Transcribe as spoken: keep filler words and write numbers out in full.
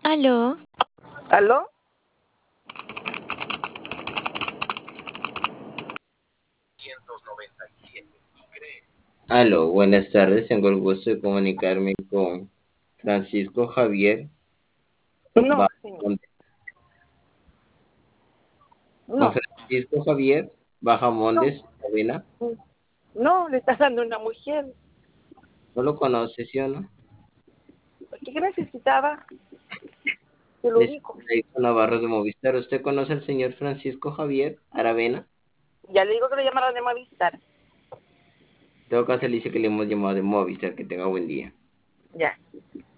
Aló, ¿Aló? Aló, buenas tardes. Tengo el gusto de comunicarme con Francisco Javier No, señor. Bajamontes. Con No. Francisco Javier No. Bajamontes Avena. No, le estás dando una mujer. ¿No lo conoce, sí o no? ¿Qué necesitaba? Te lo Les digo. Federico Navarro de Movistar. ¿Usted conoce al señor Francisco Javier Aravena? Ya le digo que lo llamaron de Movistar. En todo caso, le dice que le hemos llamado de Movistar. Que tenga buen día. Ya.